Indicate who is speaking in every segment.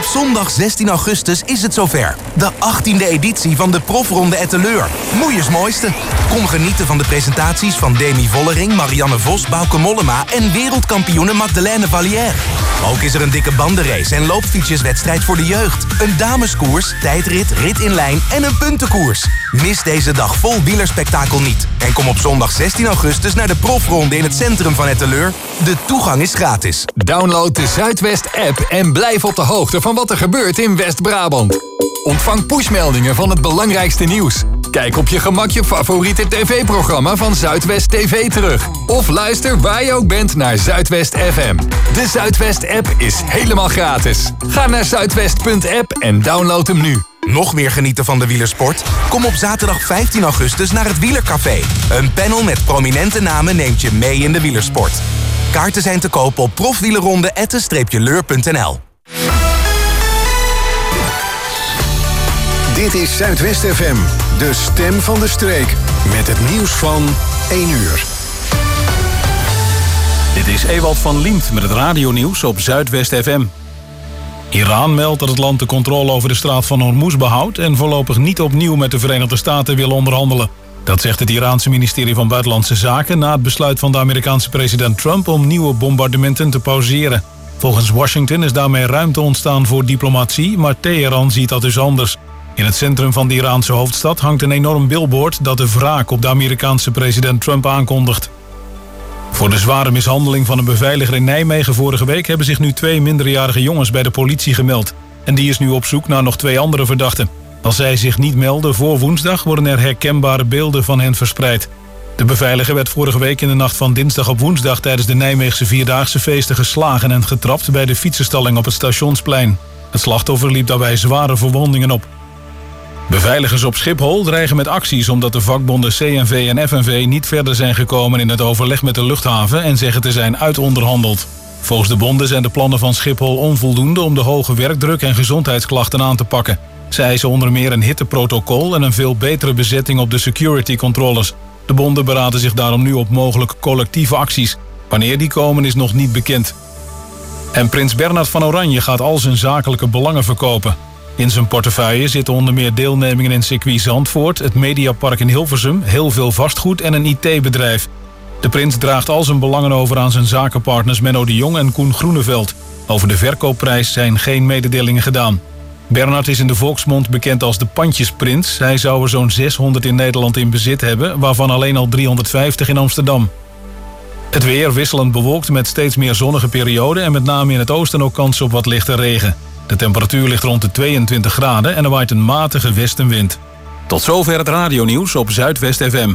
Speaker 1: Op zondag 16 augustus is het zover. De 18e editie van de Profronde Etteleur. Moeiers mooiste. Kom genieten van de presentaties van Demi Vollering, Marianne Vos, Bauke Mollema en wereldkampioene Magdalene Vallière. Ook is er een dikke bandenrace en loopfietsjeswedstrijd voor de jeugd. Een dameskoers, tijdrit, rit in lijn en een puntenkoers. Mis deze dag vol wielerspektakel niet. En kom op zondag 16 augustus naar de Profronde in het centrum van Etteleur. De toegang is gratis.
Speaker 2: Download de Zuidwest-app en blijf op de hoogte van wat er gebeurt in West-Brabant. Ontvang pushmeldingen van het belangrijkste nieuws. Kijk op je gemak je favoriete tv-programma van Zuidwest TV terug. Of luister waar je ook bent naar Zuidwest FM. De Zuidwest-app is helemaal gratis. Ga naar zuidwest.app en download hem nu.
Speaker 1: Nog meer genieten van de wielersport? Kom op zaterdag 15 augustus naar het Wielercafé. Een panel met prominente namen neemt je mee in de wielersport. Kaarten zijn te kopen op profwielerronde@leur.nl.
Speaker 3: Dit is Zuidwest FM, de stem van de streek. Met het nieuws van 1 uur.
Speaker 4: Dit is Ewald van Liemt met het radionieuws op Zuidwest FM. Iran meldt dat het land de controle over de straat van Hormuz behoudt en voorlopig niet opnieuw met de Verenigde Staten wil onderhandelen. Dat zegt het Iraanse ministerie van Buitenlandse Zaken na het besluit van de Amerikaanse president Trump om nieuwe bombardementen te pauzeren. Volgens Washington is daarmee ruimte ontstaan voor diplomatie, maar Teheran ziet dat dus anders. In het centrum van de Iraanse hoofdstad hangt een enorm billboard dat de wraak op de Amerikaanse president Trump aankondigt. Voor de zware mishandeling van een beveiliger in Nijmegen vorige week hebben zich nu 2 minderjarige jongens bij de politie gemeld. En die is nu op zoek naar nog 2 andere verdachten. Als zij zich niet melden voor woensdag worden er herkenbare beelden van hen verspreid. De beveiliger werd vorige week in de nacht van dinsdag op woensdag tijdens de Nijmeegse Vierdaagse feesten geslagen en getrapt bij de fietsenstalling op het Stationsplein. Het slachtoffer liep daarbij zware verwondingen op. Beveiligers op Schiphol dreigen met acties omdat de vakbonden CNV en FNV niet verder zijn gekomen in het overleg met de luchthaven en zeggen te zijn uitonderhandeld. Volgens de bonden zijn de plannen van Schiphol onvoldoende om de hoge werkdruk en gezondheidsklachten aan te pakken. Zij eisen onder meer een hitteprotocol en een veel betere bezetting op de security controllers. De bonden beraden zich daarom nu op mogelijke collectieve acties. Wanneer die komen is nog niet bekend. En prins Bernhard van Oranje gaat al zijn zakelijke belangen verkopen. In zijn portefeuille zitten onder meer deelnemingen in circuit Zandvoort, het Mediapark in Hilversum, heel veel vastgoed en een IT-bedrijf. De prins draagt al zijn belangen over aan zijn zakenpartners Menno de Jong en Koen Groeneveld. Over de verkoopprijs zijn geen mededelingen gedaan. Bernhard is in de volksmond bekend als de pandjesprins. Hij zou er zo'n 600 in Nederland in bezit hebben, waarvan alleen al 350 in Amsterdam. Het weer wisselend bewolkt met steeds meer zonnige perioden en met name in het oosten ook kans op wat lichte regen. De temperatuur ligt rond de 22 graden en er waait een matige westenwind. Tot zover het radionieuws op Zuidwest FM.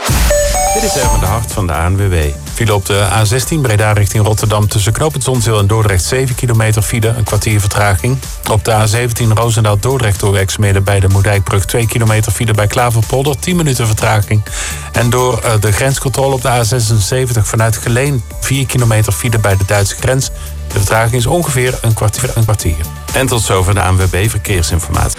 Speaker 5: Dit is Erwin de Hart van de ANWB. File op de A16 Breda richting Rotterdam tussen Knoopend Zonzeel en Dordrecht 7 kilometer file, een kwartier vertraging. Op de A17 Roosendaal-Dordrecht door werkzaamheden bij de Moerdijkbrug 2 kilometer file bij Klaverpolder, 10 minuten vertraging. En door de grenscontrole op de A76 vanuit Geleen 4 kilometer file bij de Duitse grens. De vertraging is ongeveer een kwartier. En tot zover de ANWB Verkeersinformatie.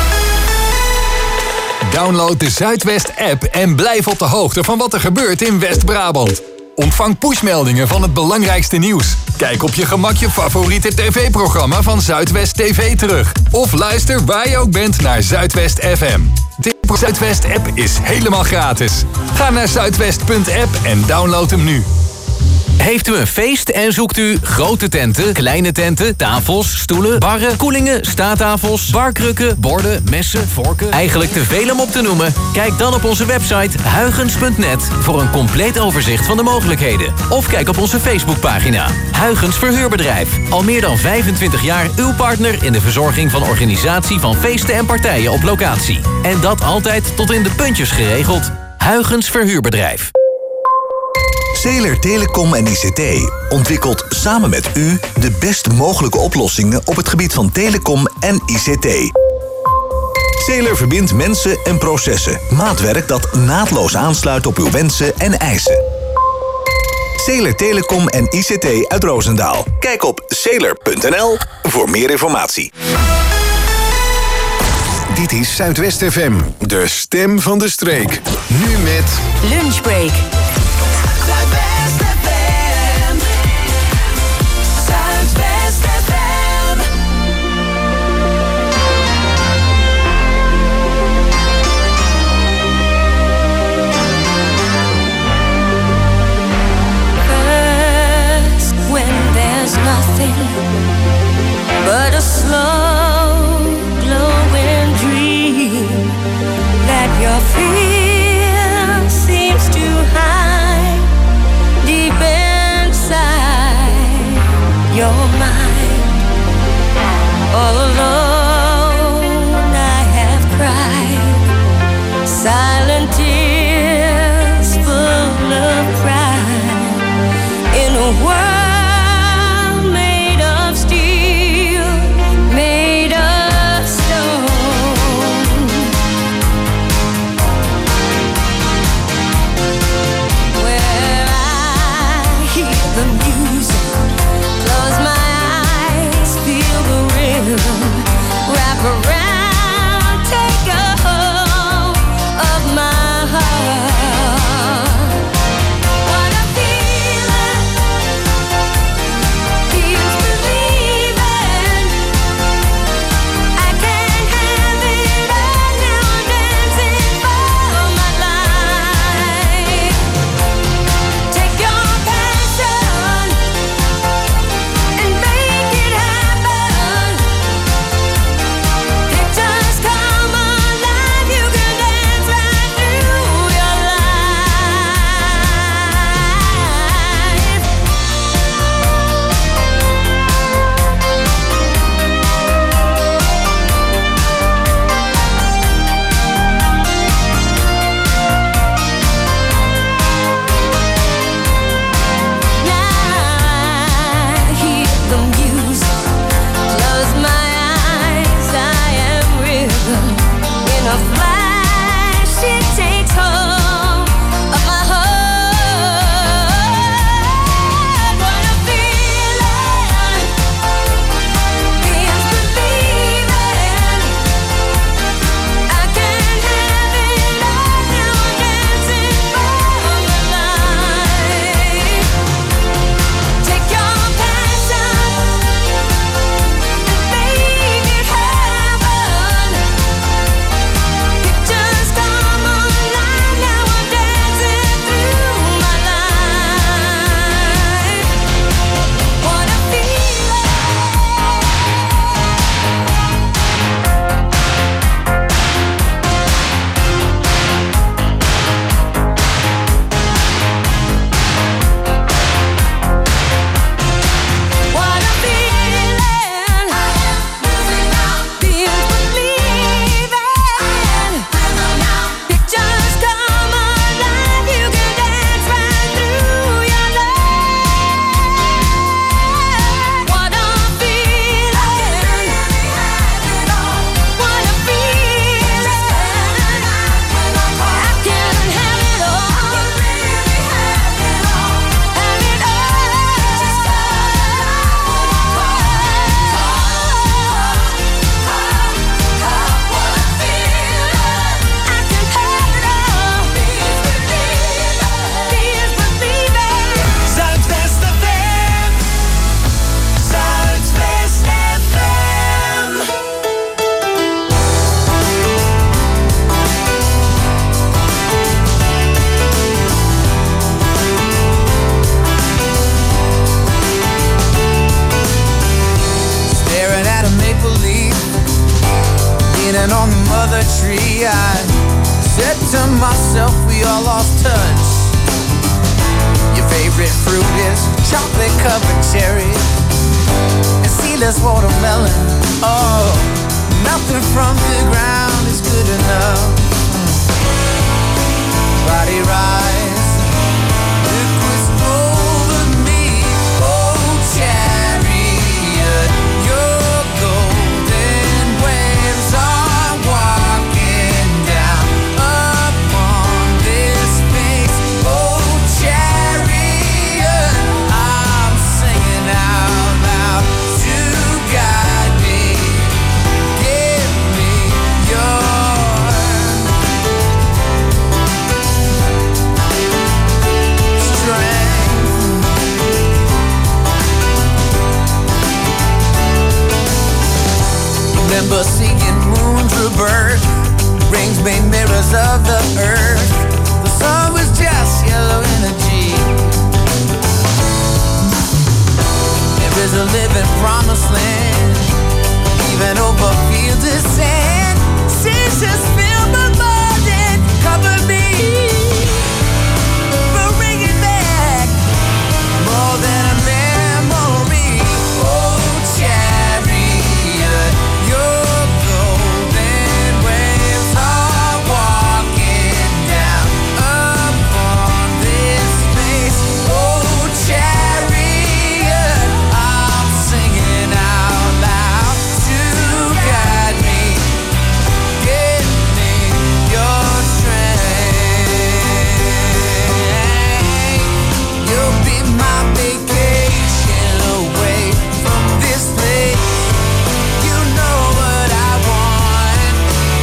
Speaker 2: Download de Zuidwest-app en blijf op de hoogte van wat er gebeurt in West-Brabant. Ontvang pushmeldingen van het belangrijkste nieuws. Kijk op je gemak je favoriete tv-programma van Zuidwest TV terug. Of luister waar je ook bent naar Zuidwest FM. De Zuidwest-app is helemaal gratis. Ga naar zuidwest.app en download hem nu.
Speaker 6: Heeft u een feest en zoekt u grote tenten, kleine tenten, tafels, stoelen, barren, koelingen, staattafels, barkrukken, borden, messen, vorken? Eigenlijk te veel om op te noemen? Kijk dan op onze website huygens.net voor een compleet overzicht van de mogelijkheden. Of kijk op onze Facebookpagina. Huygens Verhuurbedrijf. Al meer dan 25 jaar uw partner in de verzorging van organisatie van feesten en partijen op locatie. En dat altijd tot in de puntjes geregeld. Huygens Verhuurbedrijf.
Speaker 7: Zeeler Telecom en ICT ontwikkelt samen met u de best mogelijke oplossingen op het gebied van telecom en ICT. Zeeler verbindt mensen en processen. Maatwerk dat naadloos aansluit op uw wensen en eisen. Zeeler Telecom en ICT uit Roosendaal. Kijk op zeeler.nl voor meer informatie.
Speaker 3: Dit is Zuidwest FM, de stem van de streek. Nu met
Speaker 8: Lunchbreak. Zuidwest FM. Zuidwest FM.
Speaker 9: but a slow glowing dream that your fear seems to hide deep inside your mind. All alone I have cried silent tears full of pride in a world made of steel, made of stone. Where I hear the music, close my eyes, feel the rhythm, wrap around, take a hold of my heart. What a feeling, feels believing. I can't have it all now, I'm dancing for my life. Take your passion and make it happen. Pictures come alive, you can dance right through your I hear the music, close my eyes, I am rhythm. In a flash, it takes hold of my heart. What a feeling, feels believing. I can't have it all now, I'm dancing for my life. Take your passion and make it happen. Pictures come alive, now I'm dancing through my life. What a feeling. What a feeling. Feels believing. Pictures come alive, you can dance right through your life. What a feeling. What a feeling. I can have it all. Have it
Speaker 10: Zuidwest FM. Zuidwest FM.
Speaker 11: Staring at a maple leaf, leaning on the mother tree. I said to myself, we all lost touch. Your favorite fruit is chocolate covered cherries and seedless watermelon. Oh, nothing from the ground is good enough. Body rise, look what's over me. Oh, chariot, your golden waves are walking down upon this space. Oh, chariot, I'm singing out loud to guide me. Give me your remember seeing moons rebirth, rings made mirrors of the earth. The sun was just yellow energy. There's a living promised land, even over fields of sand. Seas just fill my mind and cover me, but bring it back more than a memory. Oh, chariot, your golden waves are walking down upon this place. Oh, chariot, I'm singing out loud to guide me. Give me your strength. You'll be my vacation away from this place. You know what I want.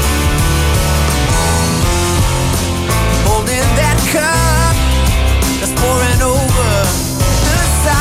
Speaker 11: Holding that cup that's pouring over the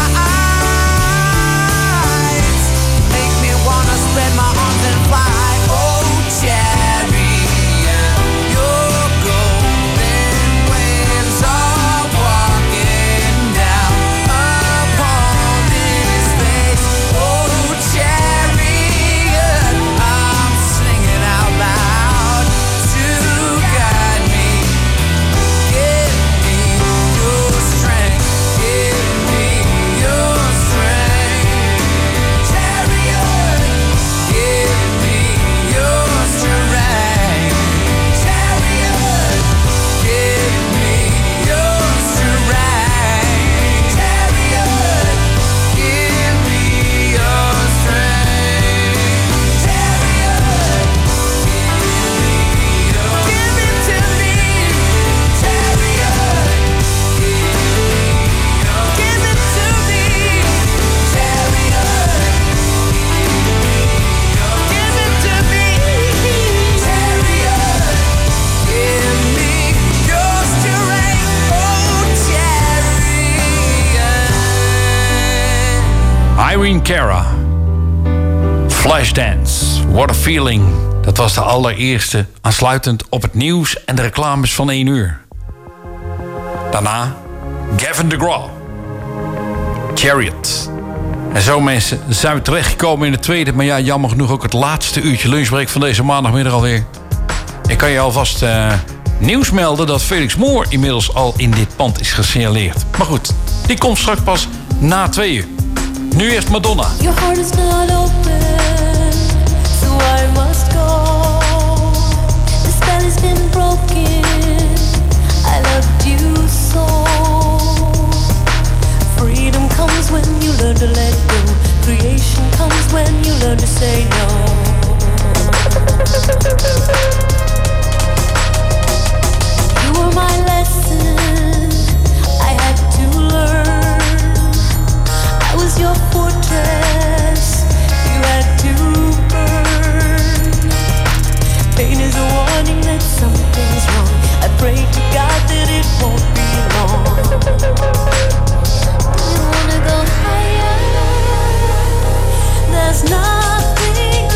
Speaker 11: sides. Make me wanna spread my arms and fly. Oh, chariot, your golden waves are walking down upon this place. Oh, chariot, I'm singing out loud to guide me. Give me your strength. Give me your strength. Chariot, give me your strength. Chariot, give me your strength. Chariot, give me your strength. Chariot, give it to me. Chariot, give it to me. Chariot, give it to me. Chariot, give me your strength. Oh, chariot.
Speaker 12: Irene Cara. Flashdance. What a feeling. Dat was de allereerste, aansluitend op het nieuws en de reclames van 1 uur. Daarna Gavin DeGraw. Chariot. En zo mensen zijn we terechtgekomen in het tweede, maar ja, jammer genoeg ook het laatste uurtje lunchbreak van deze maandagmiddag alweer. Ik kan je alvast nieuws melden dat Felix Moore inmiddels al in dit pand is gesignaleerd. Maar goed, die komt straks pas na 2 uur. Nu eerst Madonna.
Speaker 9: Your heart is not open, so I must go. The spell has been broken. I loved you so. Freedom comes when you learn to let go. Creation comes when you learn to say no. You were my lesson I had to learn. I was your fortress, you had to burn. Pain is a warning that something's wrong. I pray to God that it won't be long. You wanna go higher? There's nothing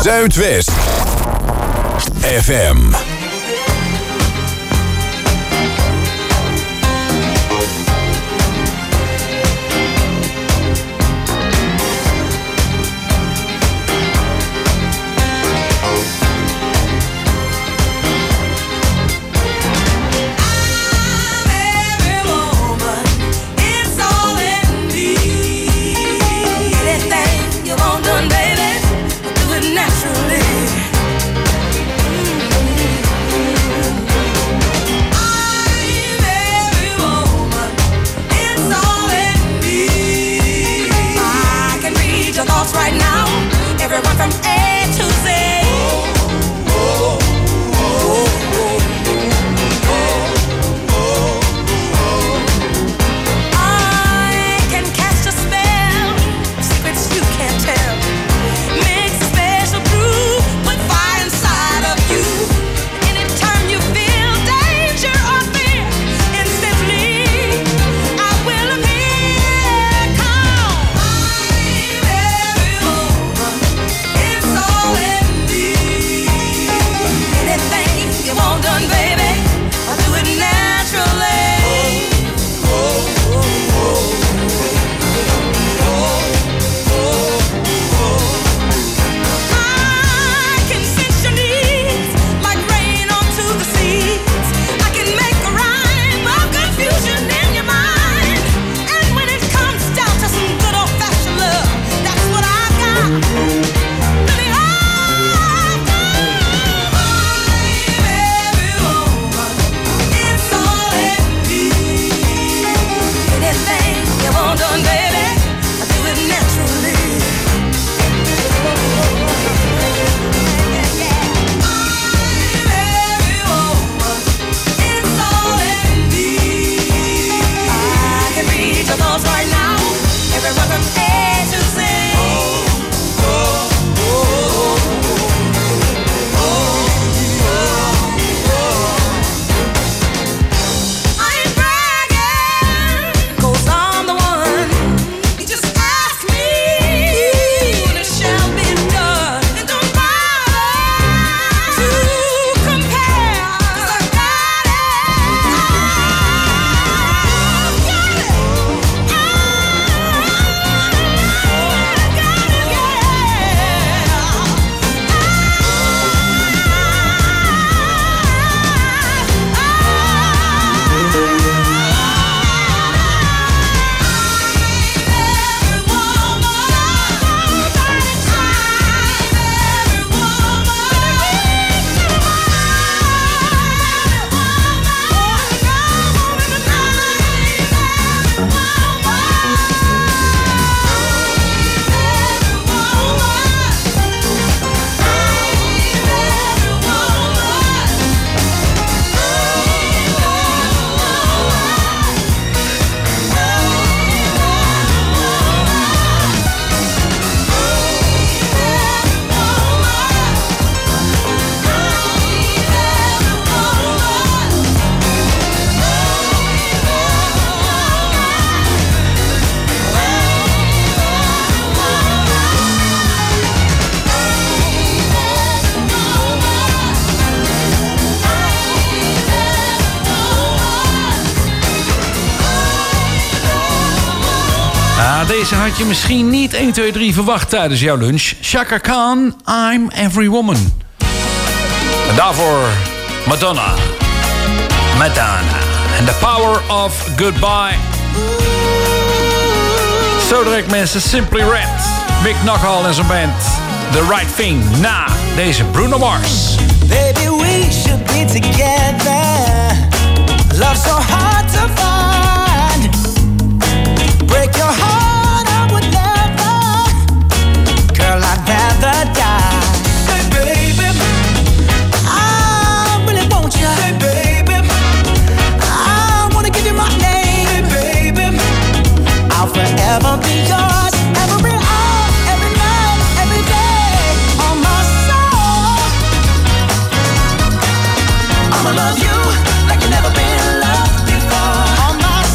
Speaker 3: Zuidwest FM.
Speaker 9: Right now, everyone from A to Z. I can cast a spell, secrets you can't tell. Mix a special brew, put fire inside of you. Anytime you feel danger or fear, instantly I will appear. Come, it's all in me. Anything you want done, baby, I'll do it naturally. I can sense your needs like rain onto the seas. I can make a rhyme of confusion in your mind. And when it comes down to some good old-fashioned love, that's what I got. Baby, I got every woman. It's all in me. Anything you want done, baby, I do it naturally. Every woman. It's all in me. I can read your thoughts right now. Everyone from A to Z. I ain't bragging, 'cause I'm the one. You just ask me, and it shall be done. And don't bother to compare, 'cause I got it.
Speaker 12: Deze had je misschien niet 1, 2, 3 verwacht tijdens jouw lunch. Chaka Khan, I'm Every Woman. En daarvoor Madonna. And the Power of Goodbye. Zo direct mensen, Simply Red. Mick Knockhall en zijn band. The Right Thing. Na deze Bruno Mars.
Speaker 10: Baby, we should be together. Love so hard to find. Break your heart, I would never. Girl, I'd rather die. Hey, baby, I really want you. Hey, baby, I wanna give you my name. Hey, baby, I'll forever be yours. Every hour, every night, every day. On my soul, I'ma love you like you never been loved before. On my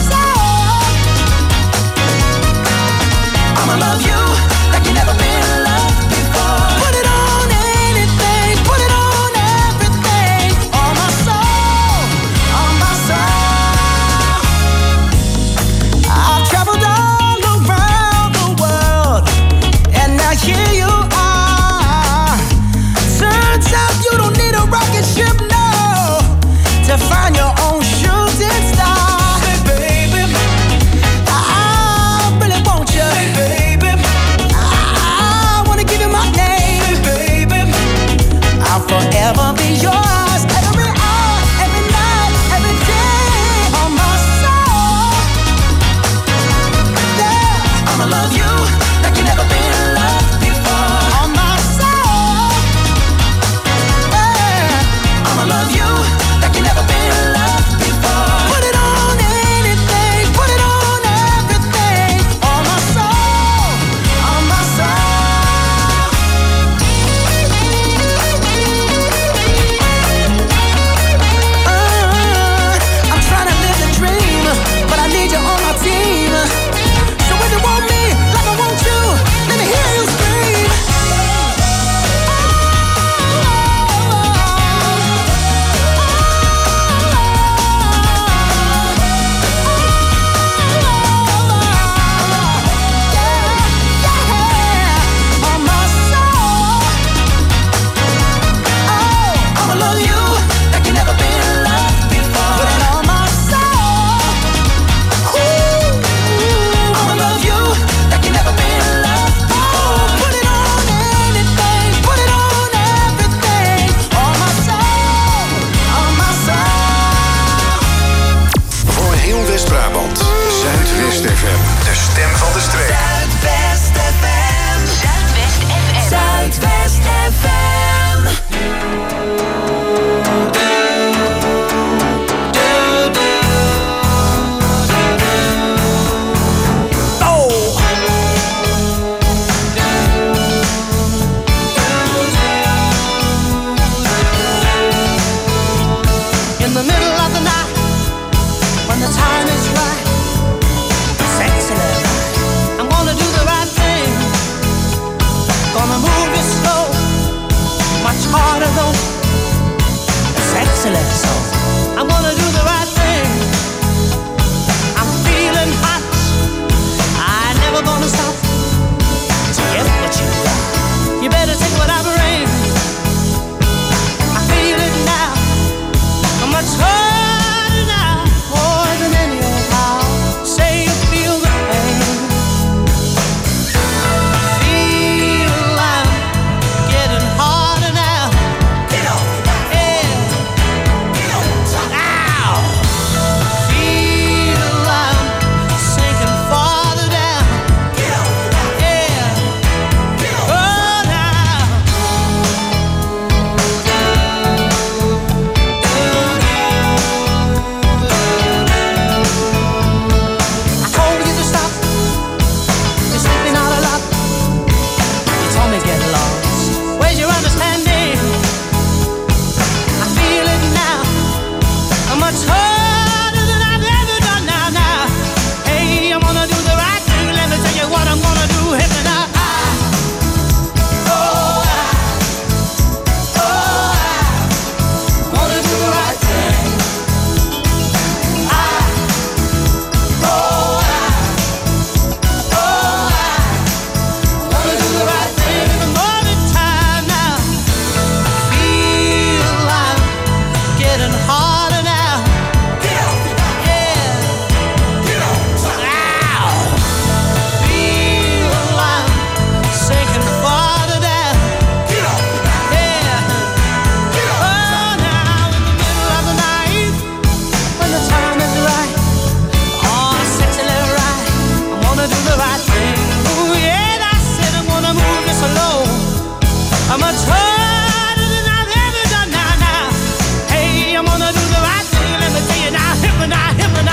Speaker 10: I'm much harder than I've ever done now. Hey, I'm gonna do the right thing. Let me tell you now, hip and I.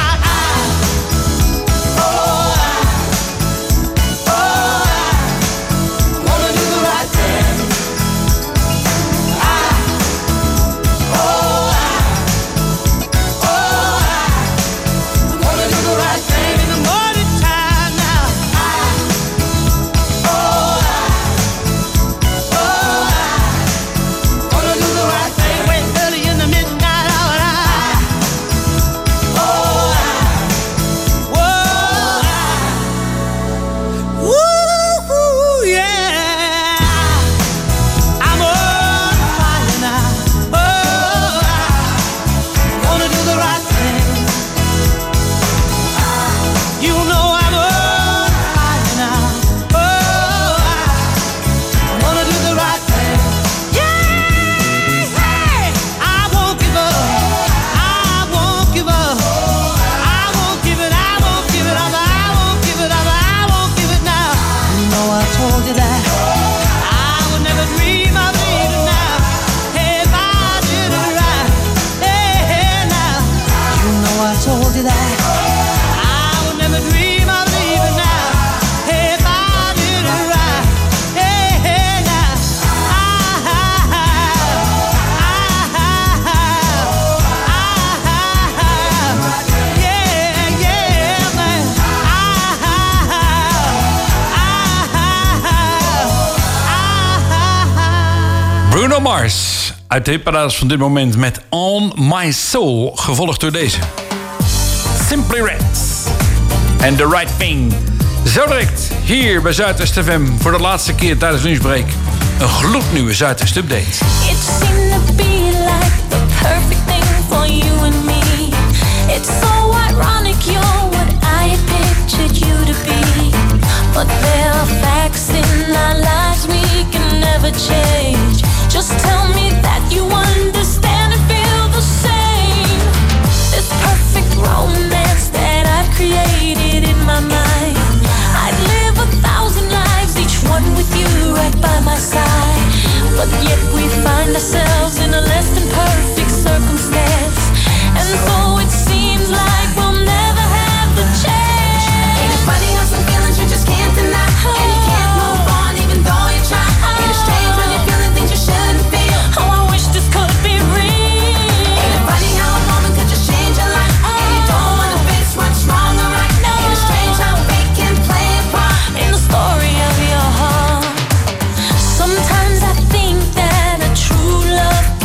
Speaker 12: Bruno Mars uit de hitparades van dit moment met On My Soul, gevolgd door deze. Simply Red en The Right Thing. Zo direct hier bij Zuidwest FM voor de laatste keer tijdens lunchbreak. Een gloednieuwe Zuidwest Update.
Speaker 9: It seemed to be like the perfect thing for you and me. It's so ironic you're what I had pictured you to be. But there are facts in our lives we can never change. Just tell me that you understand and feel the same. This perfect romance that I've created in my mind. I'd live 1,000 lives, each one with you right by my side. But yet we find ourselves in a less than perfect circumstance. And so it seems like we'll never have the chance.
Speaker 8: Ain't it funny how some feelings you just can't deny, and you can't move on even though you try. Ain't it strange when you're feeling things you shouldn't feel?
Speaker 9: Oh, I wish this could be real.
Speaker 8: Ain't it funny how a moment could just change your life, and you don't wanna face what's wrong or right? Ain't it strange how fate can play a part
Speaker 9: in the story of your heart? Sometimes I think that a true love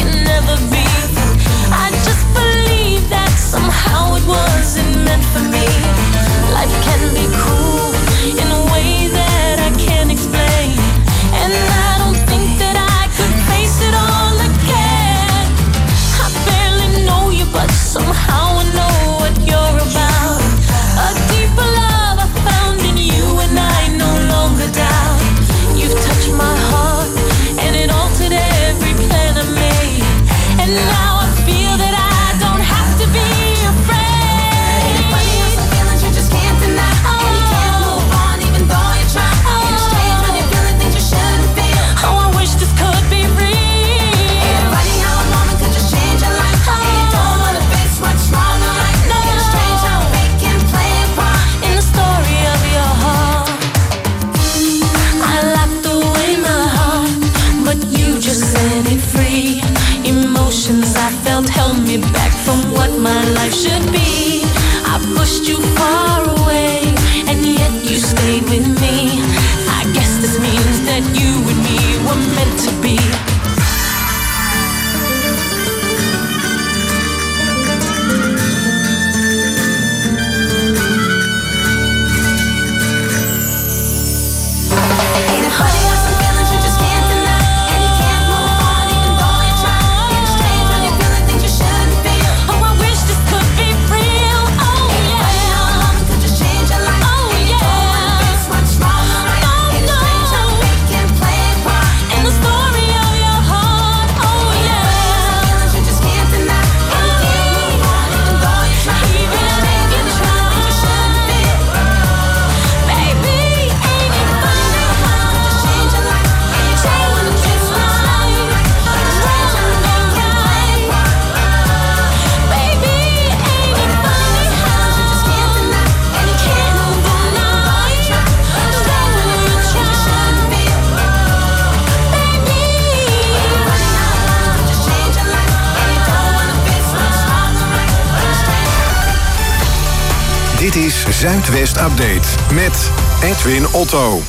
Speaker 3: Dit is Zuidwest Update met Edwin Otto.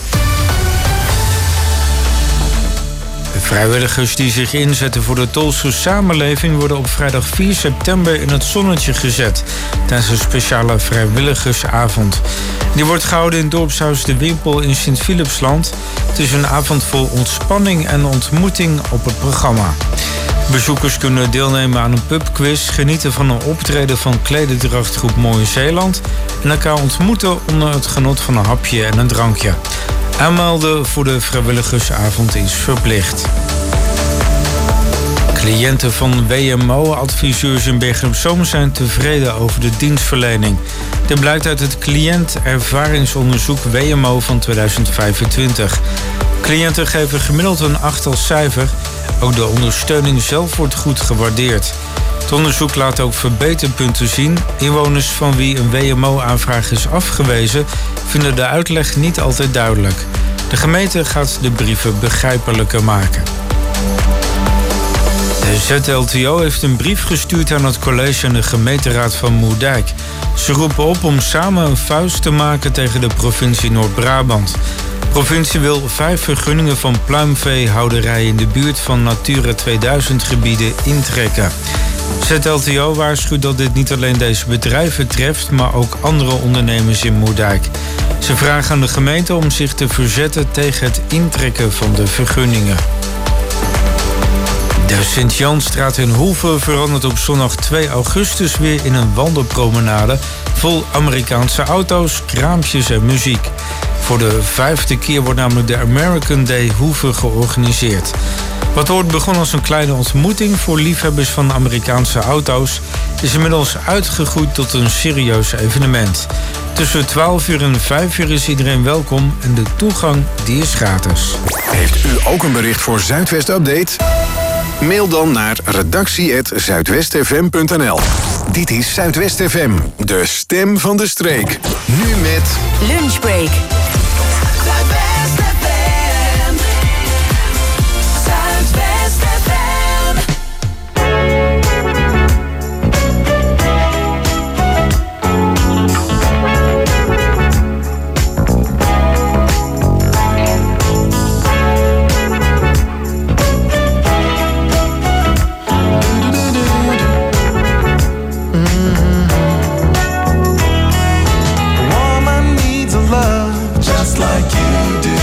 Speaker 13: De vrijwilligers die zich inzetten voor de Tolse samenleving worden op vrijdag 4 september in het zonnetje gezet tijdens een speciale vrijwilligersavond. Die wordt gehouden in dorpshuis De Wimpel in Sint-Philipsland. Het is een avond vol ontspanning en ontmoeting op het programma. Bezoekers kunnen deelnemen aan een pubquiz, genieten van een optreden van klededrachtgroep Mooie Zeeland en elkaar ontmoeten onder het genot van een hapje en een drankje. Aanmelden voor de vrijwilligersavond is verplicht. Cliënten van WMO-adviseurs in Bergen op Zoom zijn tevreden over de dienstverlening. Dit blijkt uit het cliëntervaringsonderzoek WMO van 2025. Cliënten geven gemiddeld een 8 als cijfer. Ook de ondersteuning zelf wordt goed gewaardeerd. Het onderzoek laat ook verbeterpunten zien. Inwoners van wie een WMO-aanvraag is afgewezen vinden de uitleg niet altijd duidelijk. De gemeente gaat de brieven begrijpelijker maken. De ZLTO heeft een brief gestuurd aan het college en de gemeenteraad van Moerdijk. Ze roepen op om samen een vuist te maken tegen de provincie Noord-Brabant. De provincie wil 5 vergunningen van pluimveehouderijen in de buurt van Natura 2000 gebieden intrekken. ZLTO waarschuwt dat dit niet alleen deze bedrijven treft, maar ook andere ondernemers in Moerdijk. Ze vragen aan de gemeente om zich te verzetten tegen het intrekken van de vergunningen. De Sint-Jansstraat in Hoeve verandert op zondag 2 augustus weer in een wandelpromenade vol Amerikaanse auto's, kraampjes en muziek. Voor de 5e keer wordt namelijk de American Day Hoeve georganiseerd. Wat wordt begonnen als een kleine ontmoeting voor liefhebbers van Amerikaanse auto's is inmiddels uitgegroeid tot een serieus evenement. Tussen 12 uur en 5 uur is iedereen welkom en de toegang die is gratis.
Speaker 3: Heeft u ook een bericht voor Zuidwest Update? Mail dan naar redactie@zuidwestfm.nl. Dit is Zuidwest FM, de stem van de streek. Nu met
Speaker 9: Lunchbreak. Zuidwest FM. Zuidwest FM.
Speaker 10: Like you do.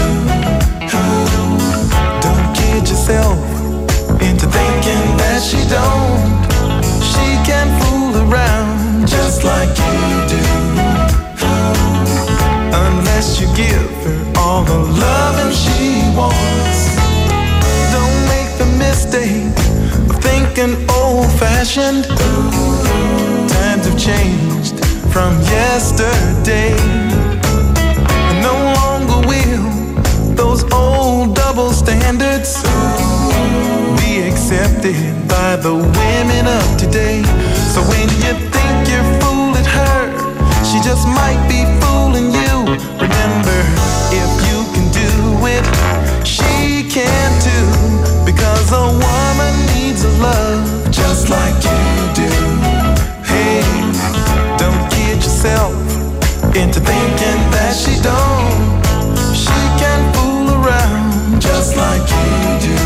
Speaker 10: Don't kid yourself into thinking that she don't. She can fool around just like you do. Unless you give her all the loving she wants. Don't make the mistake of thinking old-fashioned. Times have changed from yesterday. Those old double standards be accepted by the women of today. So when you think you're fooling her, she just might be fooling you. Remember, if you can do it, she can too. Because a woman needs a love just like you do. Hey, don't kid yourself into thinking that she don't. She can fool around just like you do.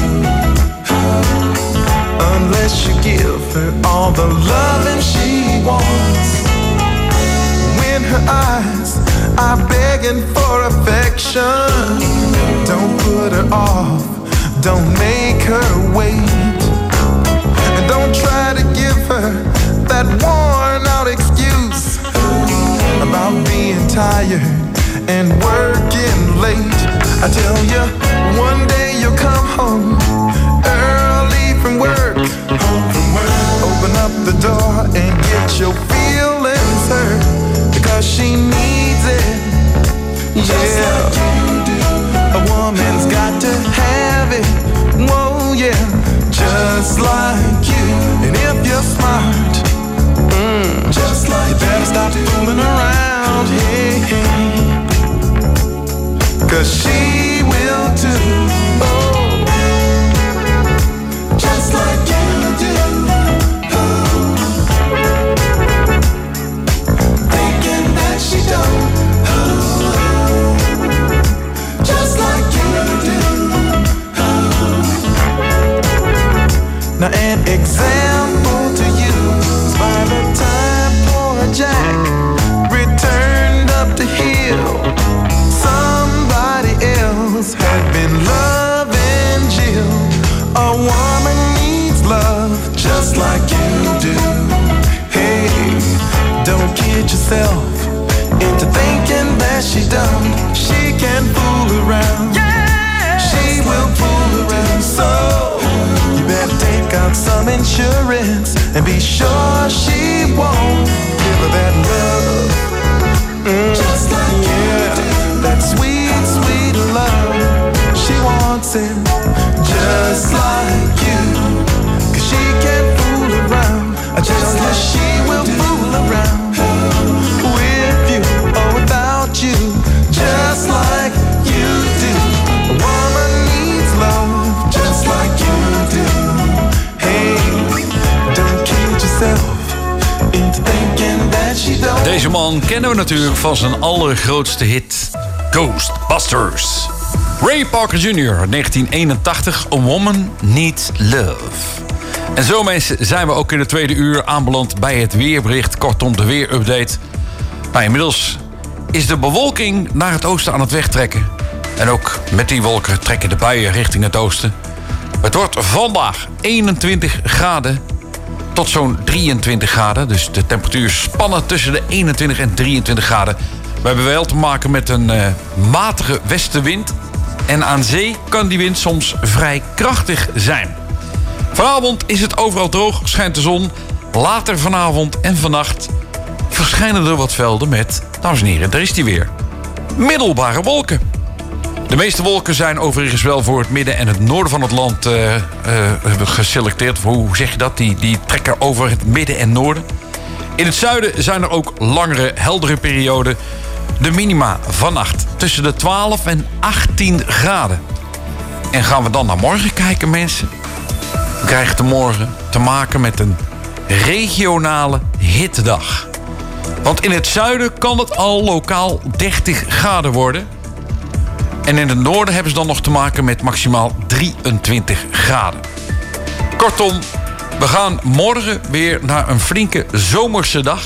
Speaker 10: Unless you give her all the loving she wants. When her eyes are begging for affection, don't put her off, don't make her wait. And don't try to give her that worn out excuse about being tired and working late. I tell you, one day you'll come home early from work. Open up the door and get your feelings hurt, because she needs it. Yeah, a woman's got to have it. Whoa, yeah, just like you. And if you're smart, just like you better stop fooling around. Hey, hey. 'Cause she will too. Oh, just like you do. Oh, thinking that
Speaker 11: Now an example to you is by the time poor Jack returned up the hill, somebody else had been loving Jill. A woman needs love just like you do. Hey, don't kid yourself into thinking that she done. She can fool around. Yeah, she will fool around. So you better take out some insurance and be sure she won't give her that love. Just like you do. That sweet, sweet love. She wants it just like you. 'Cause she can't fool around. I just know she will fool around with you or without you, just like you do. A woman needs love just like you do. Hey, don't kid yourself into thinking that she don't.
Speaker 12: Deze man kennen we natuurlijk van zijn allergrootste hit, Ghostbusters. Ray Parker Jr., 1981, A Woman Needs Love. En zo mensen zijn we ook in de tweede uur aanbeland bij het weerbericht. Kortom, de weerupdate. Nou, inmiddels is de bewolking naar het oosten aan het wegtrekken. En ook met die wolken trekken de buien richting het oosten. Het wordt vandaag 21 graden tot zo'n 23 graden. Dus de temperatuur spannen tussen de 21 en 23 graden. We hebben wel te maken met een matige westenwind. En aan zee kan die wind soms vrij krachtig zijn. Vanavond is het overal droog, schijnt de zon. Later vanavond en vannacht verschijnen er wat velden met, dames en heren, daar is die weer, middelbare wolken. De meeste wolken zijn overigens wel voor het midden en het noorden van het land geselecteerd. Hoe zeg je dat? Die trekken over het midden en noorden. In het zuiden zijn er ook langere, heldere perioden. De minima vannacht tussen de 12 en 18 graden. En gaan we dan naar morgen kijken, mensen? We krijgen te morgen te maken met een regionale hittedag. Want in het zuiden kan het al lokaal 30 graden worden. En in het noorden hebben ze dan nog te maken met maximaal 23 graden. Kortom, we gaan morgen weer naar een flinke zomerse dag.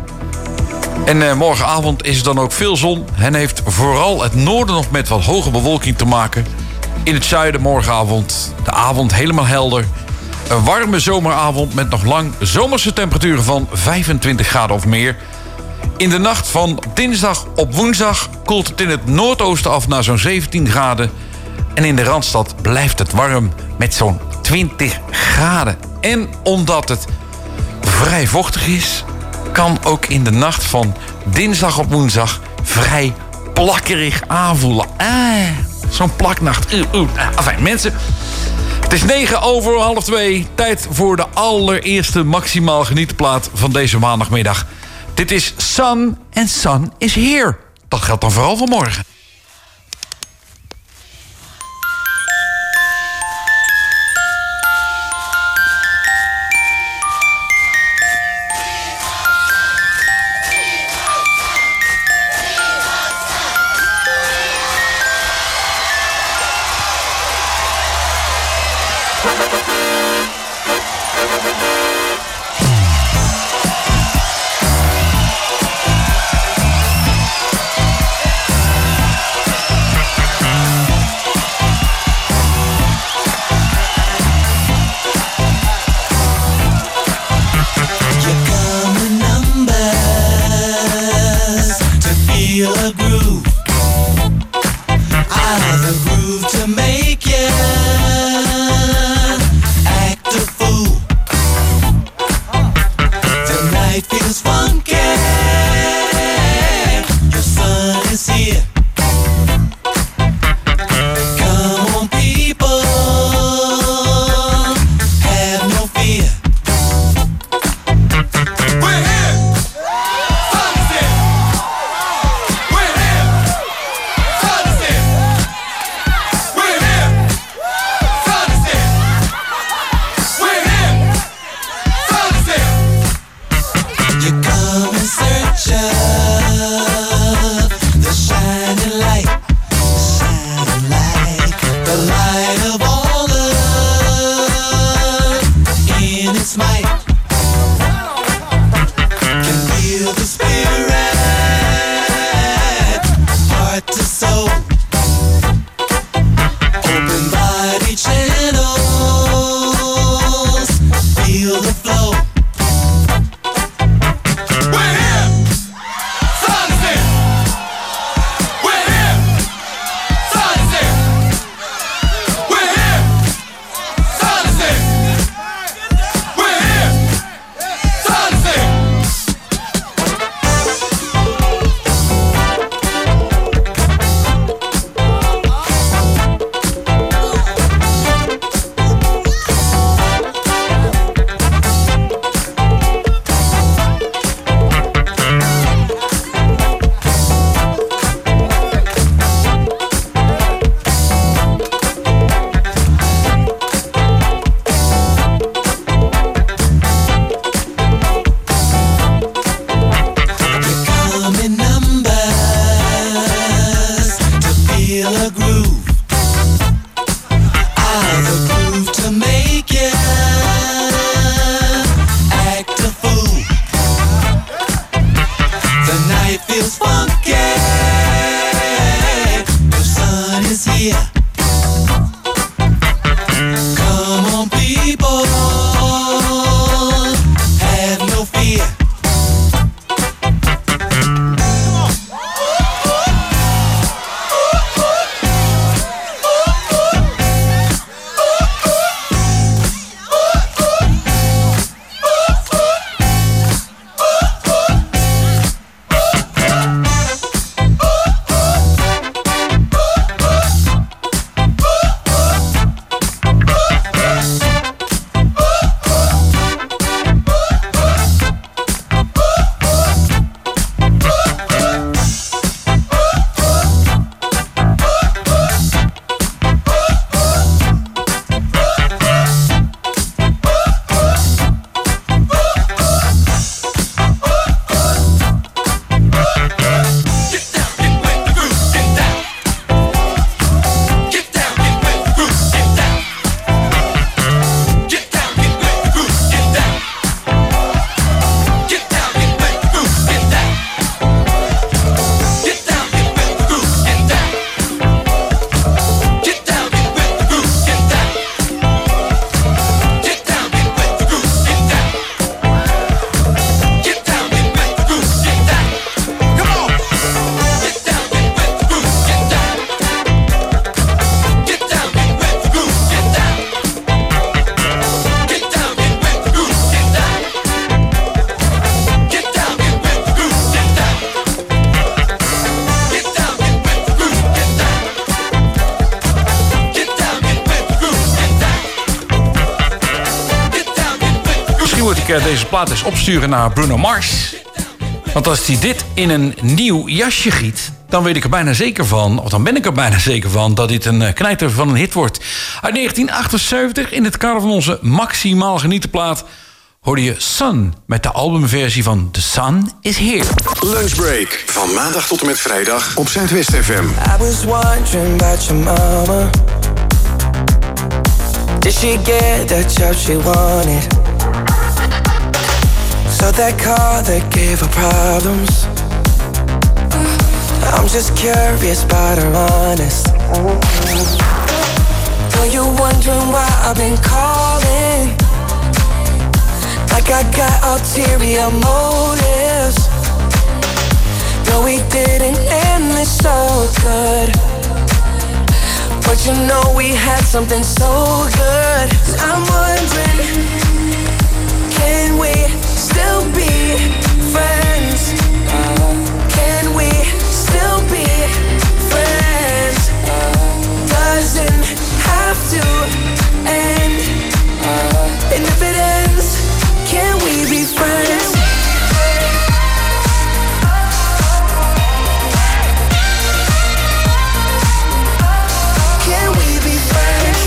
Speaker 12: En morgenavond is er dan ook veel zon. En heeft vooral het noorden nog met wat hoge bewolking te maken. In het zuiden morgenavond, de avond helemaal helder. Een warme zomeravond met nog lang zomerse temperaturen van 25 graden of meer. In de nacht van dinsdag op woensdag koelt het in het noordoosten af naar zo'n 17 graden. En in de Randstad blijft het warm met zo'n 20 graden. En omdat het vrij vochtig is, kan ook in de nacht van dinsdag op woensdag vrij plakkerig aanvoelen. Zo'n plaknacht. Enfin, mensen, het is 1:09. Tijd voor de allereerste maximaal genietenplaat van deze maandagmiddag. Dit is Sun and Sun is Here. Dat geldt dan vooral voor morgen. Misschien moet ik deze plaat eens opsturen naar Bruno Mars. Want als hij dit in een nieuw jasje giet, dan weet ik er bijna zeker van, of dan ben ik er bijna zeker van, dat dit een knijter van een hit wordt. Uit 1978, in het kader van onze maximaal genietenplaat, hoorde je Sun met de albumversie van The Sun Is Here.
Speaker 3: Lunchbreak. Van maandag tot en met vrijdag op Zuidwest FM.
Speaker 10: I was wondering about your mama. Did she get the job she wanted? So that car that gave her problems. I'm just curious about her honest. Though you're wondering why I've been calling, like I got ulterior motives. No, we didn't end this so good, but you know we had something so good. I'm wondering, can we still be friends? Can we still be friends? Doesn't have to end. And if it ends, can we be friends? Can we be friends?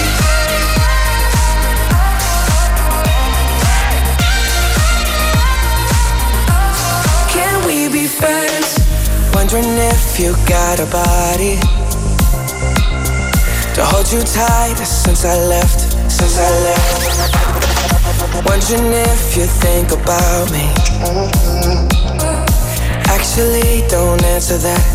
Speaker 10: Can we be friends? Wondering if you got a body to hold you tight since I left. Wondering if you think about me. Actually, don't answer that.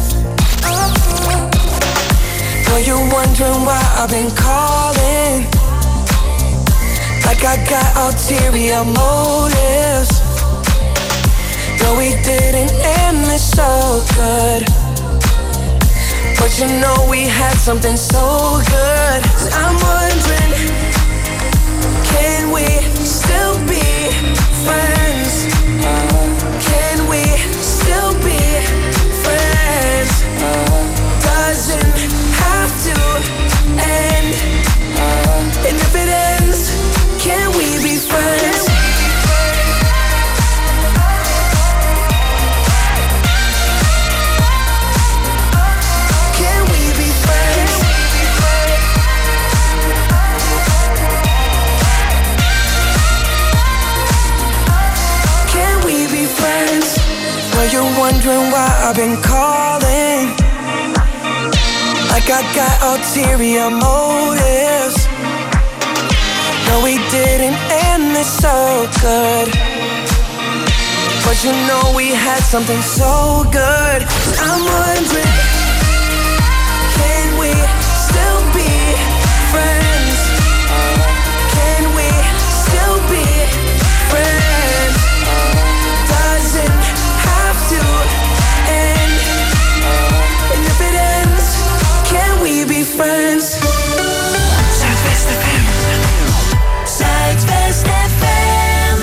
Speaker 10: Know you're wondering why I've been calling, like I got ulterior motives. No, we didn't end this so good, but you know we had something so good. I'm wondering, can we still be friends? Can we still be friends? Doesn't have to end. And if it ends, can we be friends? Can we be friends? Can we be friends? Know you're wondering why I've been calling, like I got ulterior motives. No, we didn't end this so good, but you know we had something so good. I'm wondering, can we still be friends? Can we still be friends? Doesn't have to end. And if it ends, can we be friends? Zuidwest FM. Zuidwest FM.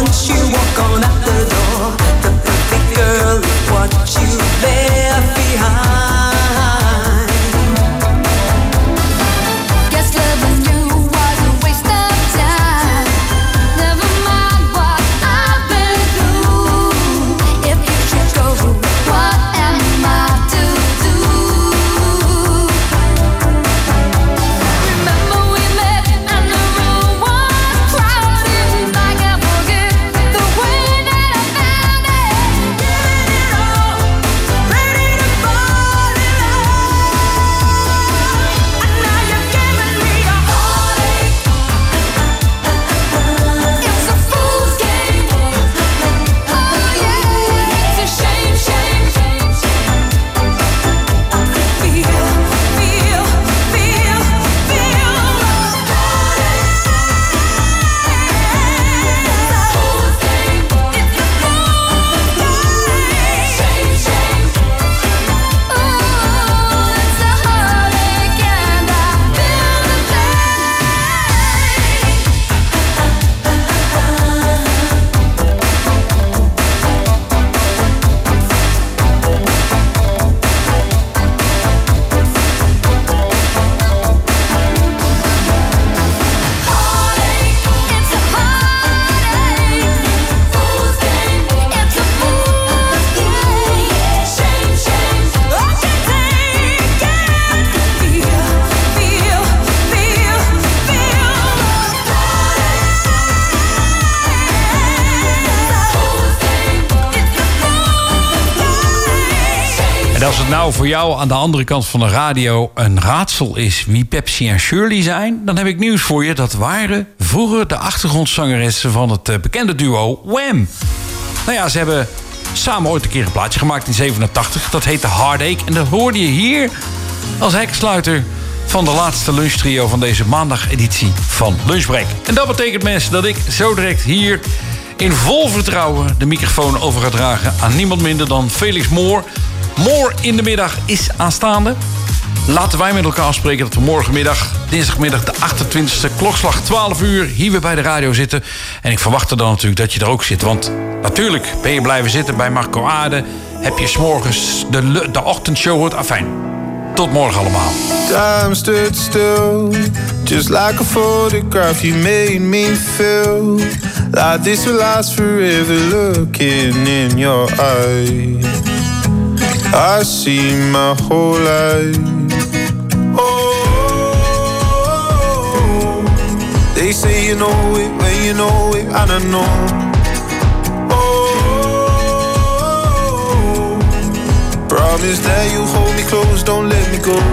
Speaker 10: once you walk on out the door, the perfect girl is what you left behind.
Speaker 9: Guess loving you was a waste of time. Never mind what I've been through. If you should go, what am I to do? Remember we met and the room was crowded. I can't forget the way that I found it. Giving it all, ready to fall in love. And now you're giving me a heartache. It's a fool's game. Oh yeah, it's a shame, shame, shame, shame. Feel, feel, feel, feel
Speaker 12: En als het nou voor jou aan de andere kant van de radio een raadsel is wie Pepsi en Shirley zijn, dan heb ik nieuws voor je. Dat waren vroeger de achtergrondzangeressen van het bekende duo Wham. Nou ja, ze hebben samen ooit een keer een plaatje gemaakt in 87. Dat heette Heartache. En dat hoorde je hier als heksluiter van de laatste lunchtrio van deze maandageditie van Lunchbreak. En dat betekent, mensen, dat ik zo direct hier in vol vertrouwen de microfoon over ga dragen aan niemand minder dan Felix Moor. Moor in de middag is aanstaande. Laten wij met elkaar afspreken dat we morgenmiddag, dinsdagmiddag de 28e, klokslag 12 uur, hier weer bij de radio zitten. En ik verwacht er dan natuurlijk dat je er ook zit. Want natuurlijk ben je blijven zitten bij Marco Aarde. Heb je 's morgens de ochtendshow gehoord. Afijn, tot morgen allemaal.
Speaker 14: Time stood still, just like a photograph. You made me feel like this will last forever. Looking in your eyes, I see my whole life. Oh, they say you know it when you know it, and I know. Oh, promise that you hold me close, don't let me go.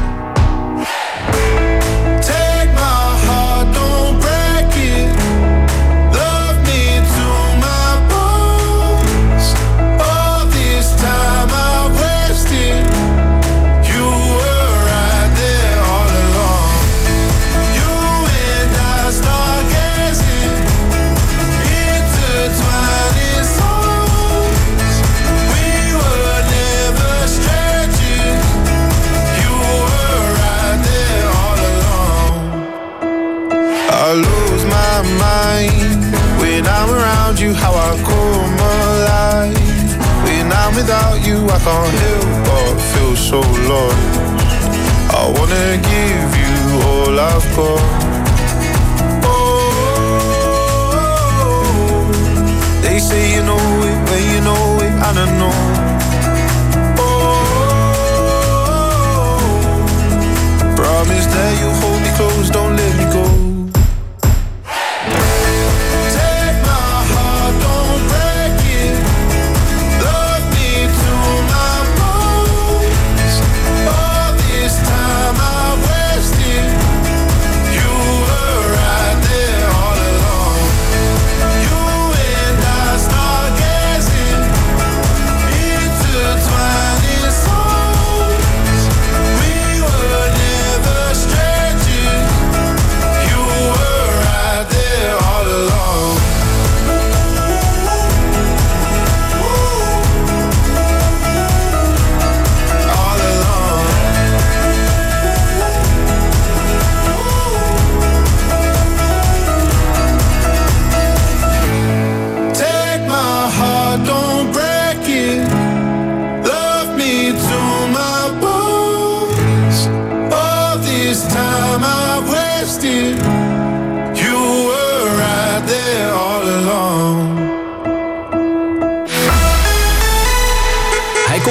Speaker 14: Take my heart, don't break it. Love me to my bones. All this time I wasted. You were right there all along. You and I stargazing, intertwined in songs. We were never strangers. You were right there all along. I lose my mind when I'm around you. How I come alive when I'm without you. I can't help but feel so lost. I wanna give you all I've got. Oh, they say you know it when you know it, and I know. Oh, promise that you hold me close, don't let me go. Take my heart, don't break it. Love me to my bones. All this time I wasted. You were right there all along. You and I stargazing, intertwined in songs. We were never strangers.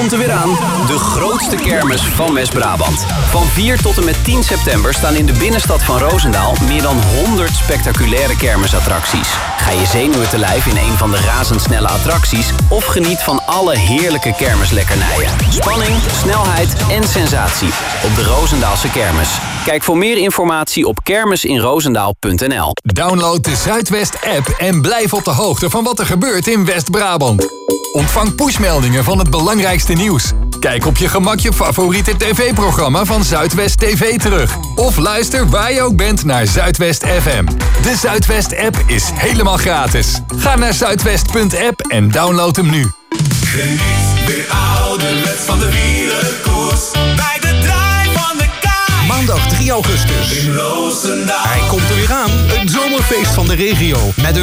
Speaker 15: komt er weer aan. De grootste kermis van West-Brabant. Van 4 tot en met 10 september staan in de binnenstad van Roosendaal meer dan 100 spectaculaire kermisattracties. Ga je zenuwen te lijf in een van de razendsnelle attracties of geniet van alle heerlijke kermislekkernijen. Spanning, snelheid en sensatie op de Roosendaalse kermis. Kijk voor meer informatie op kermisinroosendaal.nl.
Speaker 2: Download de Zuidwest-app en blijf op de hoogte van wat er gebeurt in West-Brabant. Ontvang pushmeldingen van het belangrijkste nieuws. Kijk op je gemak je favoriete tv-programma van Zuidwest TV terug. Of luister waar je ook bent naar Zuidwest FM. De Zuidwest-app is helemaal gratis. Ga naar zuidwest.app en download hem nu.
Speaker 14: Geniet weer ouderwets van de wielerkoers. Bij de draai van de kaai.
Speaker 16: Maandag 3 augustus.
Speaker 14: In Roosendaal.
Speaker 16: Hij komt er weer aan. Het zomerfeest van de regio. Met een